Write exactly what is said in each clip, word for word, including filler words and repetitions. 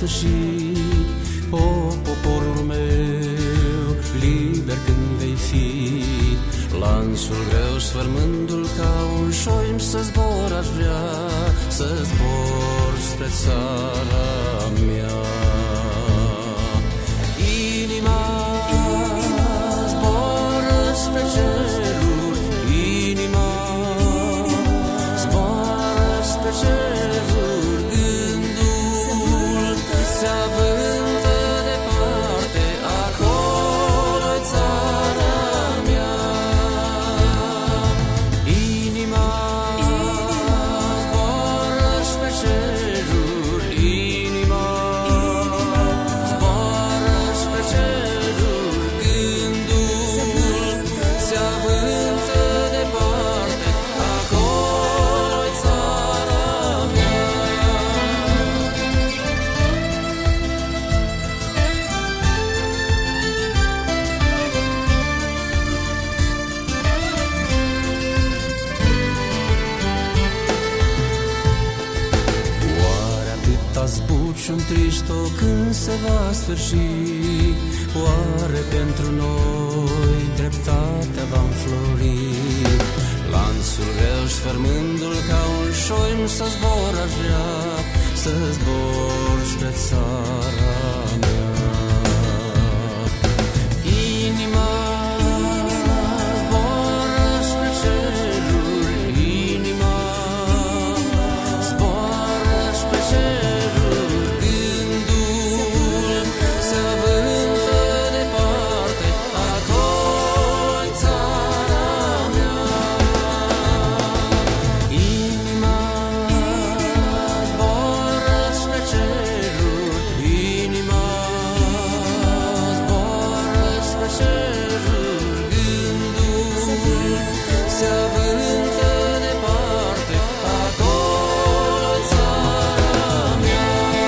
sfârșit. O, poporul meu, liber când vei fi, lanțul greu sfărmându-l ca un șoim să zbor aș vrea, să zbor spre țara mea. Inima zboară spre ceruri, inima zboară spre ceruri, gândul se avântă departe, acolo-i țara mea. Inima zboară spre ceruri, inima zboară spre ceruri, gândul se avântă departe, acolo-i țara mea. Oare atâta zbucium tristo când se va sfârși? Oare pentru noi dreptatea va înflori? Lanțul greu sfărmându-l ca un șoim să zbor aș vrea, să zbor spre țara mea. Inima zboară spre ceruri, inima zboară spre ceruri, gândul se avântă departe, acolo-i țara mea. Inima zboară spre ceruri, inima zboară spre ceruri, gândul se avântă departe, acolo-i țara mea.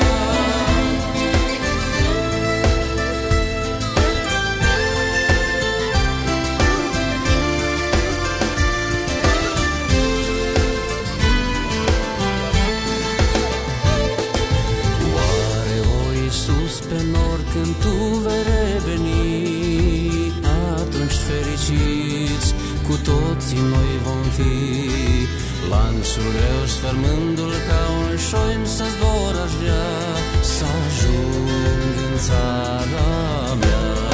Oare, o Iisus, pe nor când tu vei reveni, atunci fericiți cu toții noi vom fi. Lanțul greu sfărmându-l ca un șoim să zbor aș vrea, să ajung în țara mea.